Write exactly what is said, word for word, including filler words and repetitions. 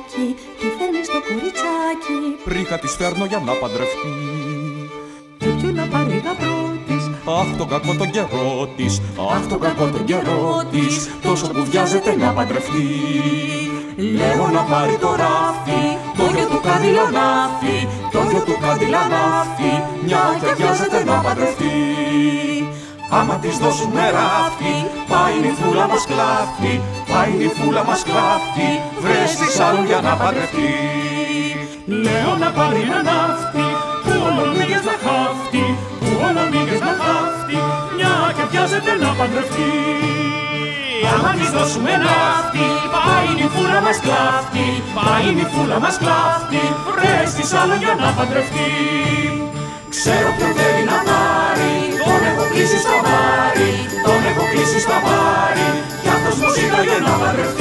μουστάκι, τη φέρνει στο κουριτσάκι. Πρίχα της φέρνω για να παντρευτεί. Και ποιον να πάρει γαμπρό της. Αχ, τον κακό τον καιρό της, αχ, τον κακό τον καιρό της, τόσο που βιάζεται να παντρευτεί. Λέω να πάρει το ράφι, το γιο του καντιλανάφι, το γιο του καντιλανάφι, μια και βιάζεται να παντρευτεί. Άμα της δώσουμε ράφι, πάει η φούλα μας κλάφτη, πάει η φούλα μας κλάφτη, βρες της άλλου για να παντρευτεί. Λέω να πάρει ένα ναύτη, που όλο μύγες να χάφτει, που όλο μύγες να χάφτει, μια και βιάζεται να παντρευτεί. Άμα της δώσουμε ναύτη, πάει η φούλα μας κλάφτη, πάει η φούλα μας κλάφτη, βρες της άλλου για να παντρευτεί. Ξέρω ποιον θέλει να πάρει, τον έχω κλείσει στα βάρη, τον έχω κλείσει στα βάρη, κι αυτός μου ζήταγε να παντρευτεί.